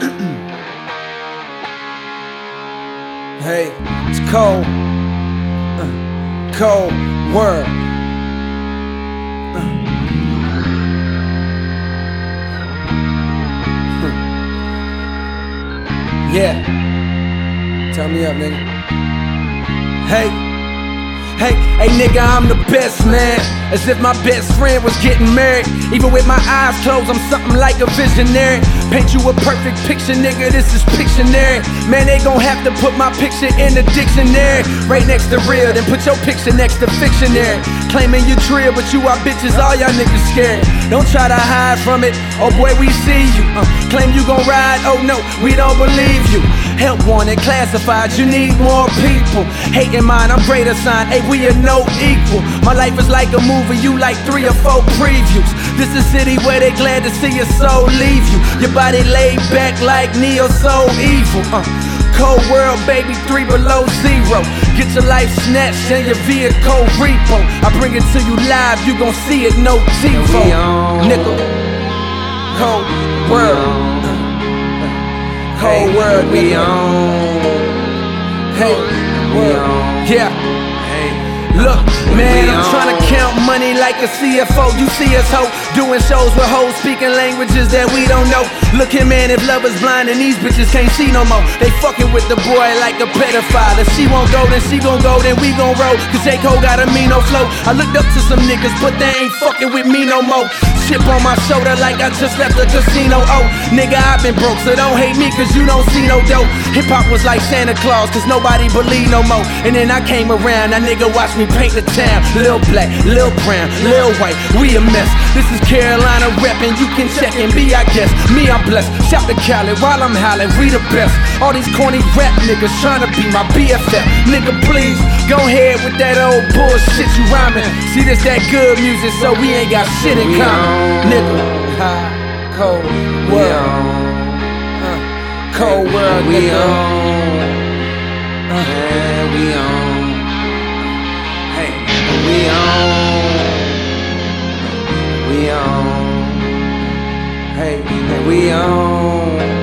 Hey, it's cold. Cold word. Yeah. Turn me up, nigga. Hey, nigga, I'm the best, man. As if my best friend was getting married. Even with my eyes closed, I'm something like a visionary. Paint you a perfect picture, nigga, this is Pictionary. Man, they gon' have to put my picture in the dictionary. Right next to real, then put your picture next to fictionary. Claiming you trill, but you are bitches, all y'all niggas scared. Don't try to hide from it, oh boy, we see you. Claim you gon' ride, oh no, we don't believe you. Help wanted, classified, you need more people. Hating mine, I'm greater sign, hey, we are no equal. My life is like a movie, you like 3 or 4 previews. This is a city where they glad to see your soul leave you. Your body laid back like Neo, so evil. Cold world, baby, 3 below 0. Get your life snatched and your vehicle repo. I bring it to you live, you gon' see it, no TiVo. Nickel, cold world. Cold world, we on. Hey, yeah. Look, man, I'm tryna count money like a CFO. You see us, ho, doing shows with hoes speaking languages that we don't know. Look here, man, if love is blind and these bitches can't see no more. They fucking with the boy like a pedophile. If she won't go, then she gon' go, then we gon' roll. Cause J. Cole got a mean no flow. I looked up to some niggas, but they ain't fucking with me no more. Chip on my shoulder like I just left the casino. Oh, nigga, I've been broke, so don't hate me cause you don't see no dope. Hip-hop was like Santa Claus cause nobody believe no more. And then I came around, that nigga watched me paint the town. Lil black, lil brown, lil white, we a mess. This is Carolina reppin', you can check and be, I guess. Me, I'm blessed, shout to Cali while I'm howling, we the best. All these corny rap niggas tryna be my BFF. Nigga, please, go ahead with that old bullshit you rhyming. See, this that good music, so we ain't got shit in common. Nigga, high, cold world. Cold world, we nigga. We on. Hey, we on. We on. Hey, we on.